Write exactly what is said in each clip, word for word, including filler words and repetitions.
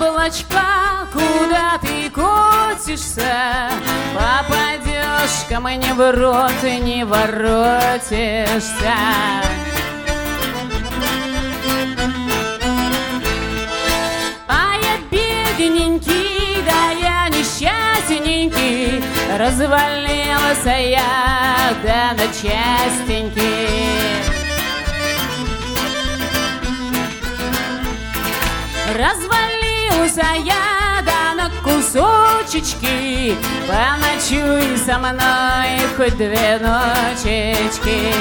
яблочко, куда ты катишься? Попадешь ко мне в рот и не воротишься. А я бедненький, да я несчастненький, развалился я, да на частеньки. Развалился я, да на кусочечки, поночуй со мной хоть две ночечки.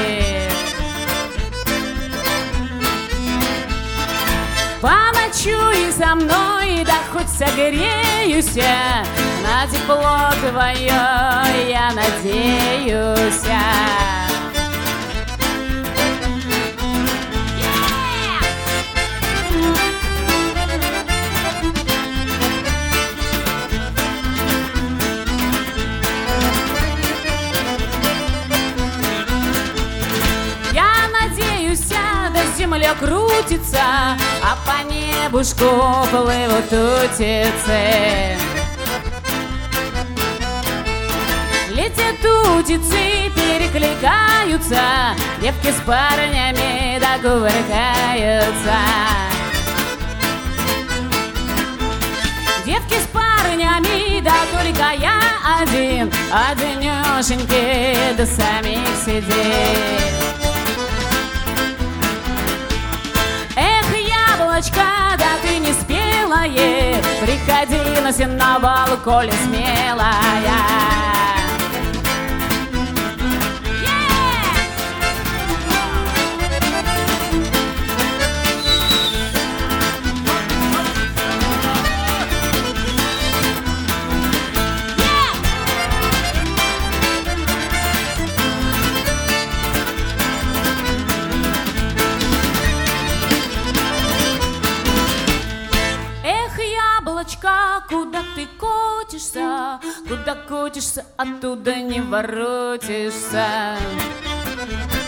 Поночуй со мной, да хоть согреюся, на тепло твое я надеюсь. Земля крутится, а по небушку плывут утицы. Летят утицы, перекликаются, девки с парнями докувыркаются. Девки с парнями, да только я один, однешенький до самих сидит. Да ты не спелая, приходи на сеновал, коли смелая. Куда ты катишься, куда катишься, оттуда не воротишься.